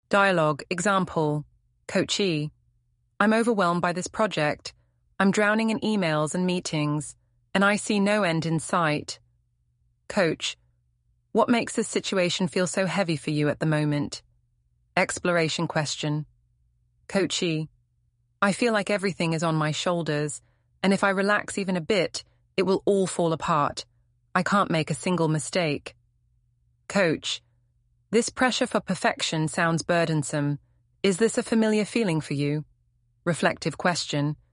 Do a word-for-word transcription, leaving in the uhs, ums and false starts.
Dialogue. Example. Coachee. I'm overwhelmed by this project. I'm drowning in emails and meetings, and I see no end in sight. Coach. What makes this situation feel so heavy for you at the moment? Exploration question. Coachee. I feel like everything is on my shoulders, and if I relax even a bit, it will all fall apart. I can't make a single mistake. Coach. This pressure for perfection sounds burdensome. Is this a familiar feeling for you? Reflective question.